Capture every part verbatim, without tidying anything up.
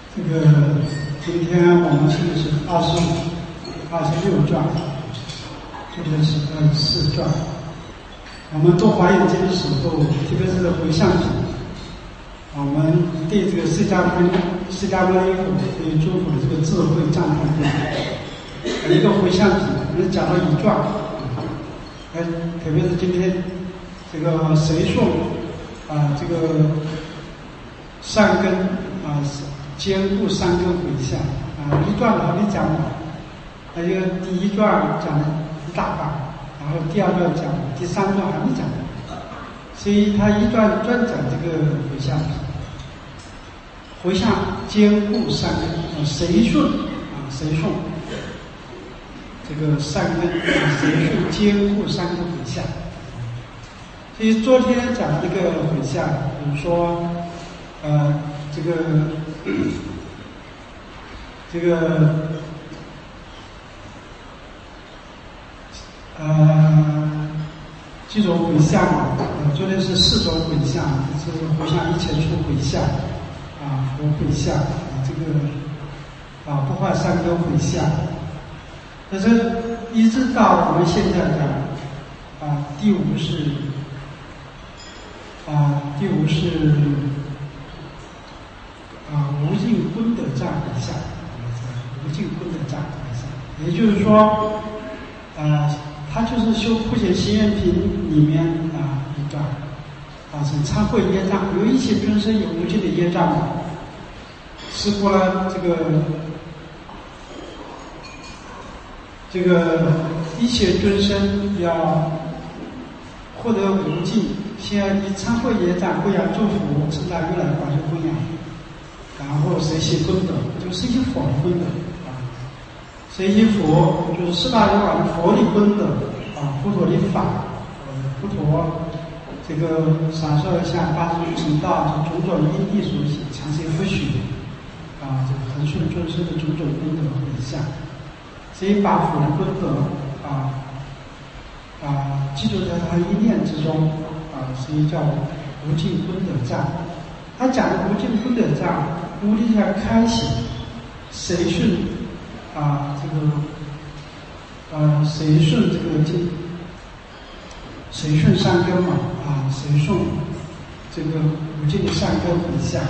这个今天我们是是二十五、二十六转，这个是二十四转。我们读华严经的时候，特别是回向品，我们对这个释迦牟尼、释迦牟尼佛对诸佛的这个智慧赞叹有一个回向品，我们讲到一转，哎，特别是今天这个谁诵啊，这个善根啊。兼顾三根回向啊，一段还没讲完，还有第一段讲了一大半，然后第二段讲，第三段还没讲完，所以他一段专讲这个回向，回向兼顾三根，啊，谁顺啊谁诵，这个三根啊谁顺兼顾三根回向。所以昨天讲的这个回向，比如说呃这个。这个呃，这种回向啊，呃，昨天是四种回向，是回向一切处回向啊，佛回向啊，这个啊不坏三根回向。但是一直到我们现在的啊，第五是啊，第五是。啊，无尽功德藏回向，无尽功德藏回向，也就是说，呃，他就是修普贤行愿品里面啊一段，啊是忏悔业障，有一切众生有无尽的业障，是过了这个这个一切众生要获得无尽，先以忏悔业障供养诸佛，成大如来广修供养。然后随喜功德，就随喜佛的功德啊，随喜佛就是四大圆满佛的功德啊，佛陀的法，呃，佛陀这个闪烁像八十种成道，这种种因地所显，强行不许啊，这个恒顺众生的种种功德回向，所以把佛的功德啊啊记住在他一念之中啊，所以叫无尽功德藏。他讲的无尽功德藏。目的要开启随顺啊，这个呃随顺这个经，随顺善根嘛啊，随顺这个无尽的善根回向。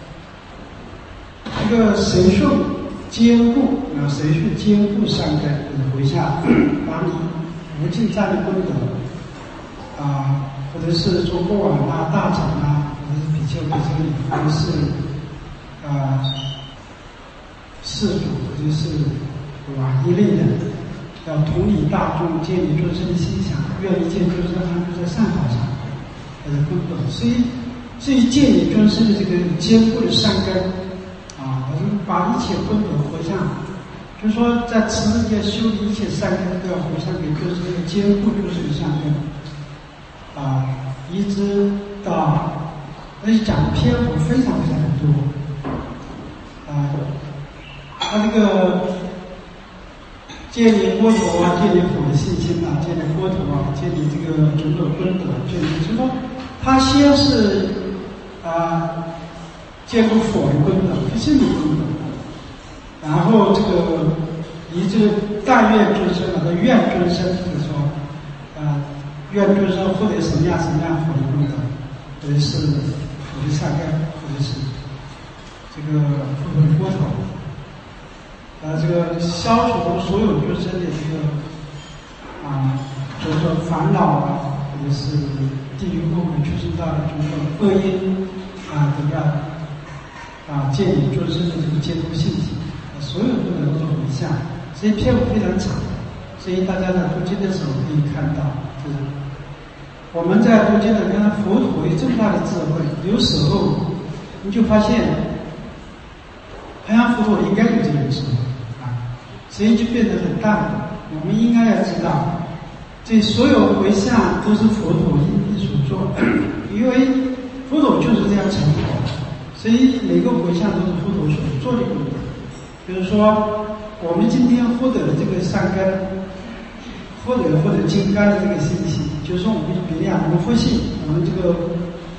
这个随顺兼顾啊，随顺兼顾善根回向，把你无尽藏的功德啊，或者是做过往啊、大乘啊，或者是比丘、比丘尼，或者是。啊，世主就是啊一类的，要统领大众，建立众生的心想，愿意见众生安住在善法上，它的功德。所以，所以建立众生的这个坚固的善根啊，我们把一切功德回向，就是说在此世界修的一切善根都要回向给众生的坚固众生的善根啊，一直到而且讲的篇幅非常非常的多。啊，他这个建立佛陀啊，建立佛的信心啊，建立佛陀啊，建立这个种种功德，建立就是说，他先是啊建立佛的功德，不是你功德，然后这个以这个但愿众生啊，愿众生就是说啊，愿众生获得什么样什么样佛的功德，或者是佛的善根，或者是。这个佛陀，啊，这个消除所有众生的这个啊，就是说烦恼啊，或者是地狱恶鬼畜生道的种种恶因啊，怎么样啊，建立众生的这个监督信体，啊，所有都能做回向，所以篇幅非常长，所以大家在读经的时候可以看到，就是我们在读经的跟佛陀有这么大的智慧，有时候你就发现。好像佛陀应该有这个智慧啊，所以就变得很淡薄。我们应该要知道，这所有回向都是佛陀因地所做，因为佛陀就是这样成佛，所以每个回向都是佛陀所做的功德。比如说，我们今天获得的这个善根，获得获得金刚的这个信息，就是说我们比如讲我们佛性，我们这个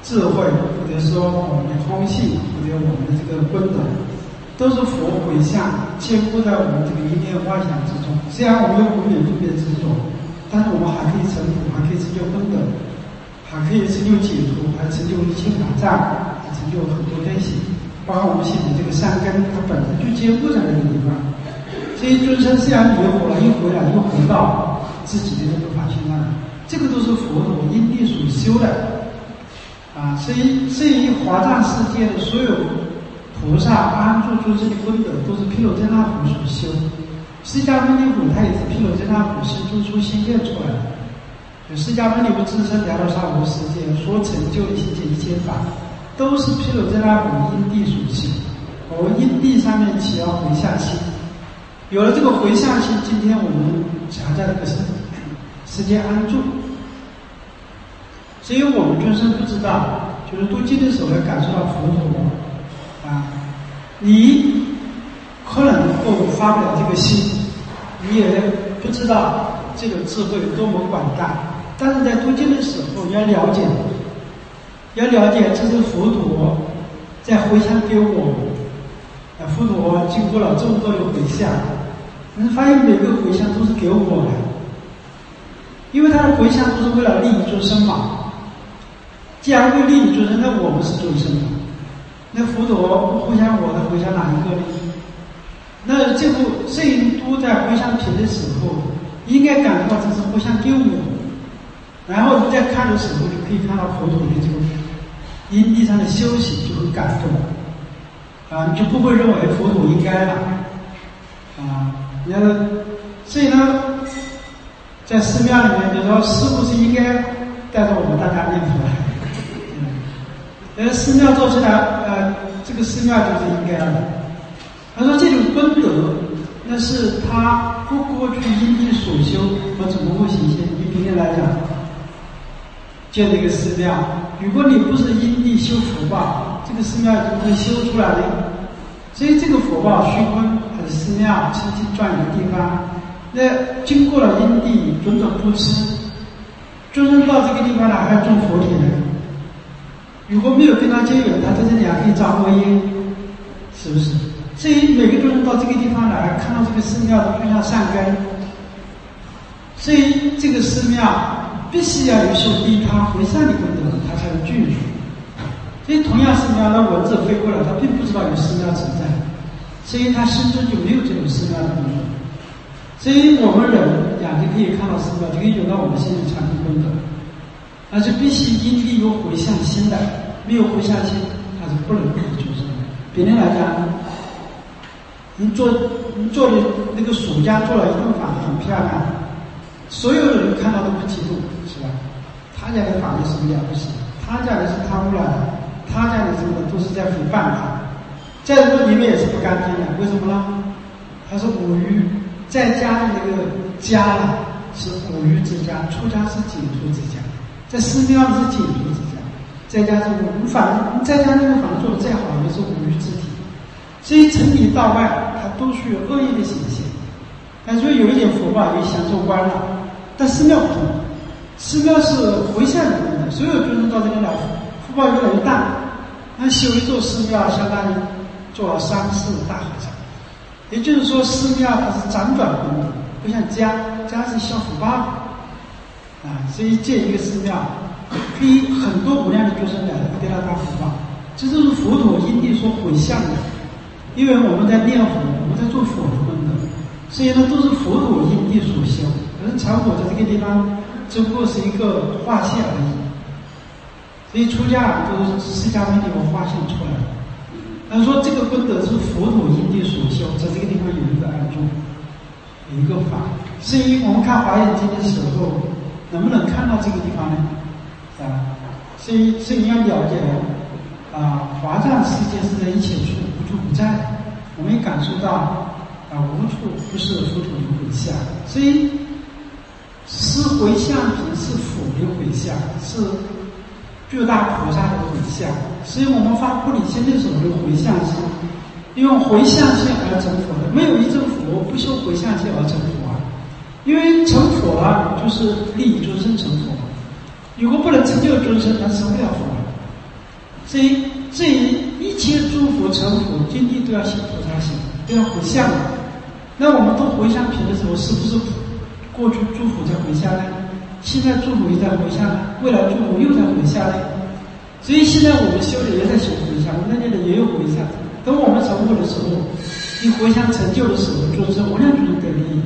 智慧，或者说我们的空性，或者我们的这个功德，都是佛回向兼顾在我们这个一念妄想之中。虽然我们有无远不别执着，但是我们还可以成佛，还可以成就功德，还可以成就解脱，还成就一切法藏，还成就很多东西。包括我们现在这个善根，它本身就兼顾在那个地方。所以尊生虽然离火了，又回来，又回到自己的这个法性那里，这个都是佛陀因地所修的啊。所以，所以华藏世界的所有菩萨安住诸生的功德，都是毗卢遮那佛所修。释迦牟尼佛他也是毗卢遮那佛身中出现现出来的。释迦牟尼佛自身来到娑婆世界所成就的一切一切法，都是毗卢遮那佛因地所修。我们因地上面起了回向心，有了这个回向心，今天我们才在这个世世界安住。所以我们尊生不知道，就是读经的时候要感受到佛陀啊，你可能够发不了这个心，你也不知道这个智慧有多么广大，但是在读经的时候要了解，要了解这是佛陀在回向给我们。啊，佛陀经过了这么多的回向，你发现每个回向都是给我的，因为他的回向都是为了利益众生嘛。既然为利益众生，那我们是众生嘛。那佛陀回向我的回向哪一个呢？那这部摄影都在回向品的时候，应该感受到这是回向给我，然后你在看的时候，就可以看到佛陀的这个因地上的修行，就会感动啊，你就不会认为佛陀应该了啊。你看，所以呢，在寺庙里面，就说师父是应该带着我们大家念佛的。呃，寺庙做起来，呃，这个寺庙就是应该的。他说这种功德，那是他不过去因地所修，我怎么会显现？你今天来讲，建这个寺庙，如果你不是因地修福报，这个寺庙怎么会修出来呢？所以这个福报虚空还是寺庙清净庄严的地方，那经过了因地种种布施，众生到这个地方来还要种佛田。如果没有跟他结缘，他在这里还可以造恶业，是不是？所以每个众生到这个地方来，看到这个寺庙都种下善根，所以这个寺庙必须要有修利他回向的功德，它才能具足。所以同样寺庙，那蚊子飞过来，他并不知道有寺庙存在，所以他心中就没有这种寺庙的功德。所以我们人眼睛可以看到寺庙，就可以有到我们心里产生功德。而是必须因地有回向心的，没有回向心，它是不能够出生的。比如来讲，你做你做的那个暑假做了一栋房子很漂亮，所有的人看到都不嫉妒，是吧？他家的房子什么了不起？他家的是贪污了的，他家的什么都是在诽谤他，在这里面也是不干净的。为什么呢？他是五欲，在家的那个家呢是五欲之家，出家是解脱之家。在寺庙是解脱之家，在家是无法，在家那个房做的再好，也是无欲之体。所以从里到外，它都是有恶业的显现。但是有一点福报，有享受观了。但寺庙不同，寺庙是回向的功德，所有众生到这边来，福报越来越大。那修一座寺庙，相当于做了三世大和尚。也就是说，寺庙它是辗转功德，不像家，家是消福报的。啊，所以建一个寺庙，可以很多无量的众生来了，对他大福报。这就是佛陀因地所回向的，因为我们在念佛，我们在做佛的功德，所以呢都是佛陀因地所修。而禅火在这个地方只不过是一个化现而已，所以出家都是释迦牟尼佛化现出来的。他说这个功德是佛陀因地所修，在这个地方有一个安住，有一个法。所以我们看华严经的时候，能不能看到这个地方呢？啊，所以所以你要了解啊，华藏世界是在一切处，无处不在。我们也感受到啊，无处不是佛陀的回向。所以是回向品是佛的回向，是巨大菩萨的回向。所以我们发不离心的时候有回向心，用回向心而成佛的，没有一成佛不修回向心而成佛。因为成佛了，就是利益众生成佛。如果不能成就众生，他成不了佛。 所以这一切诸佛成佛，今天都要行菩萨行，都要回向。那我们都回向品的时候，是不是过去诸佛在回向呢？现在诸佛也在回向呢，未来诸佛又在回向呢？所以现在我们修的也在修回向，那些人也有回向。等我们成佛的时候，你回向成就的时候，就是无量众生得利益。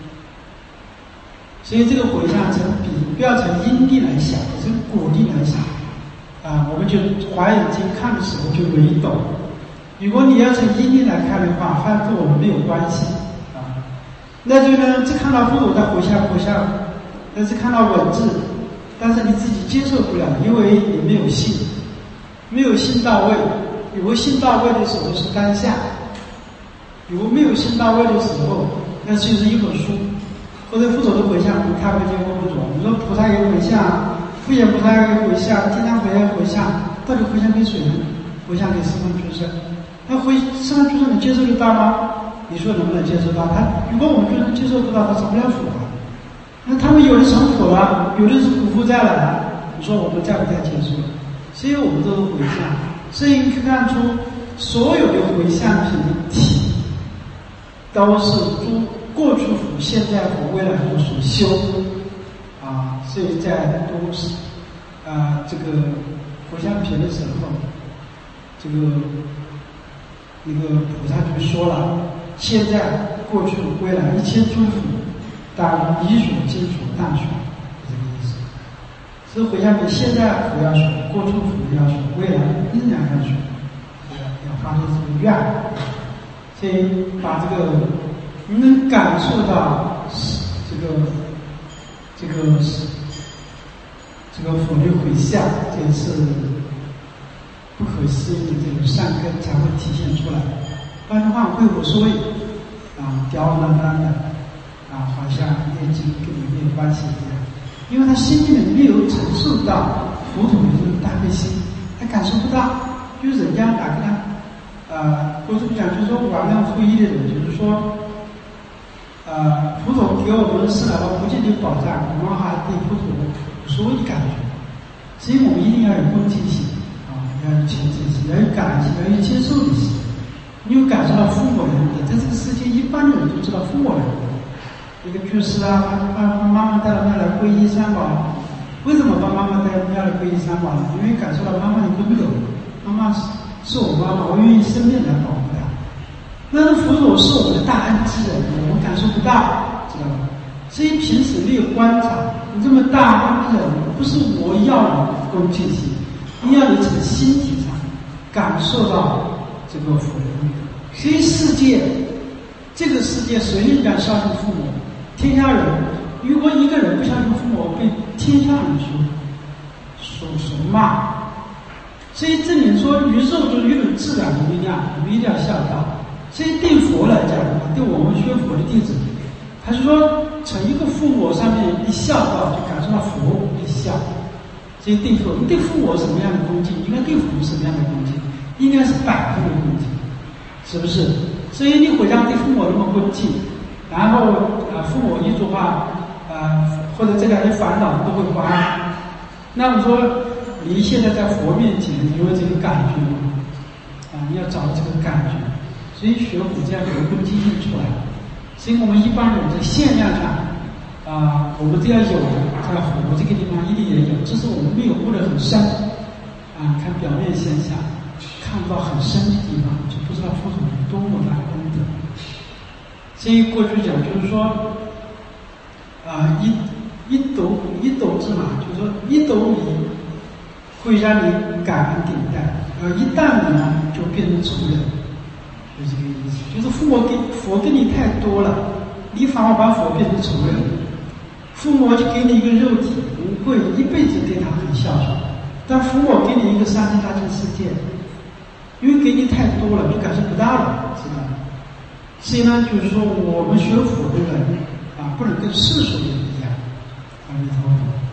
所以这个回向成比，不要成因力来想，成果力来想。啊，我们就华严经看的时候就容易懂。如果你要从因力来看的话，它跟我们没有关系啊。那就呢，只看到佛陀在回向回向，但是看到文字，但是你自己接受不了，因为你没有信，没有信到位。如果信到位的时候是当下，如果没有信到位的时候，那就是一本书，或者佛陀的回向，我们看不见摸不着。你说菩萨有回向。护眼菩萨有回向，天上佛有回向，到底回向给谁呢？回向给十方诸圣。那回十方诸圣你接受得到吗？你说能不能接受到？他如果我们诸圣接受不到，他成不了佛啊。那他们有的成佛了，有的是古佛再来了。你说我们在不在接受？所以我们都是回向。所以你可以看出，所有的回向品的体，都是诸过去佛、现在佛、未来佛所修。啊，所以在读啊这个回向品的时候，这个那个菩萨就说了：现在、过去、未来一切诸佛，当以所经所当说，是这个意思。所以回向品现在不要说，过去不要说，未来依然要说，要要发出这个愿。所以把这个你能感受到这个。这个这个佛的回向，这也是不可思议的这种善根才会体现出来。不然的话，会无所谓啊，吊儿郎当的啊，好像念经跟你没有关系一样。因为他心里面没有承受到佛陀的这种大悲心，他感受不到。就是人家哪个呢？呃，或者讲，就是说往量负一的人，就是说。呃，佛陀给我们是来了无尽的保障，我们还对佛陀无所谓的感觉，所以我们一定要有恭敬心啊，要有虔诚心，要有感恩心，要有接受的心。你有感受到父母人的，在这个世界一般的人都知道父母人的。一个居士啊，把把妈妈带到那来皈依三宝，为什么把妈妈带到那来皈依三宝呢？因为感受到妈妈的温柔，妈妈是是我妈妈，我愿意生命来保护她。那佛陀是我们的大恩之人，我们感受不到，知道吗？所以平时没有观察，你这么大恩人，不是我要你恭敬心，你要你从心体上感受到这个佛恩。所以世界，这个世界谁应该孝顺父母？天下人，如果一个人不孝顺父母，被天下人所所所骂。所以证明说，宇宙中有种自然的力量，我们一定要孝道。所以对佛来讲的话，对我们学佛的弟子，他是说从一个父母上面一孝道，就感受到佛的孝。所以对佛，你对父母什么样的恭敬，应该对佛什么样的恭敬，应该是百分的恭敬，是不是？所以你回向对父母那么恭敬，然后啊、呃，父母一句话啊、呃，或者这两些烦恼都会还。那我说你现在在佛面前，你有这个感觉吗？啊，你要找这个感觉。所以学佛这样有恭敬心出来，所以我们一般人在限量上啊、呃，我们都要有的，在佛这个地方一定也有，只是我们没有悟得很深啊，看表面现象，看不到很深的地方，就不知道佛陀有多么大的功德。所以过去讲就是说啊、呃，一一斗一斗之马，就是说一斗米会让你感恩顶戴，而一担米呢就变成仇人。就这个意思，就是父母给佛给你太多了，你反而把佛变成仇人。父母就给你一个肉体，你会一辈子对他很孝顺，但父母给你一个三千大千世界，因为给你太多了，你感受不到了，知道吗？所以呢，就是说我们学佛的人啊，不能跟世俗人一样。阿弥陀佛。